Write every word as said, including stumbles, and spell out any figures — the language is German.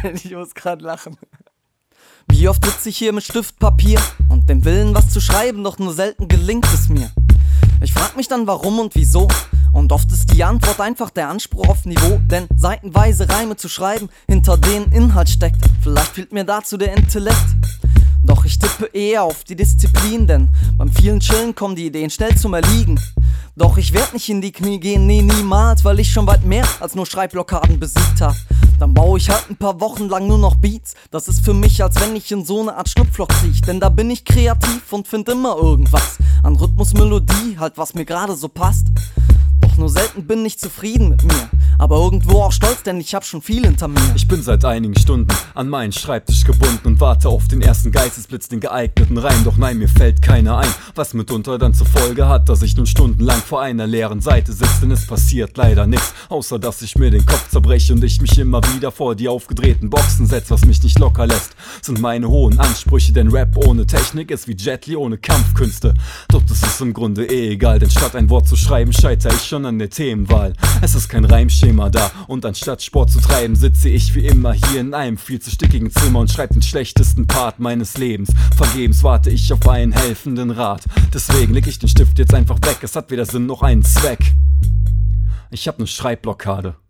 Ich muss grad lachen. Wie oft sitze ich hier mit Stift, Papier und dem Willen, was zu schreiben, doch nur selten gelingt es mir. Ich frag mich dann warum und wieso, und oft ist die Antwort einfach der Anspruch auf Niveau. Denn seitenweise Reime zu schreiben, hinter denen Inhalt steckt, vielleicht fehlt mir dazu der Intellekt. Doch ich tippe eher auf die Disziplin, denn beim vielen Chillen kommen die Ideen schnell zum Erliegen. Doch ich werd nicht in die Knie gehen, nee niemals, weil ich schon weit mehr als nur Schreibblockaden besiegt hab. Dann baue ich halt ein paar Wochen lang nur noch Beats. Das ist für mich, als wenn ich in so eine Art Schlupfloch kriech. Denn da bin ich kreativ und find immer irgendwas an Rhythmus, Melodie, halt was mir gerade so passt. Doch nur selten bin ich zufrieden mit mir, aber irgendwo auch stolz, denn ich hab schon viel hinter mir. Ich bin seit einigen Stunden an meinen Schreibtisch gebunden und warte auf den ersten Geistesblitz, den geeigneten Reim. Doch nein, mir fällt keiner ein, was mitunter dann zur Folge hat, dass ich nun stundenlang vor einer leeren Seite sitze. Denn es passiert leider nichts, außer dass ich mir den Kopf zerbreche und ich mich immer wieder vor die aufgedrehten Boxen setz. Was mich nicht locker lässt, sind meine hohen Ansprüche, denn Rap ohne Technik ist wie Jet Li ohne Kampfkünste. Doch das ist im Grunde eh egal, denn statt ein Wort zu schreiben, scheitere ich schon an der Themenwahl. Es ist kein Reimschema da und anstatt Sport zu treiben, sitze ich wie immer hier in einem viel zu stickigen Zimmer und schreibe den schlechtesten Part meines Lebens. Vergebens warte ich auf einen helfenden Rat, deswegen leg ich den Stift jetzt einfach weg, es hat weder Sinn noch einen Zweck. Ich hab ne Schreibblockade.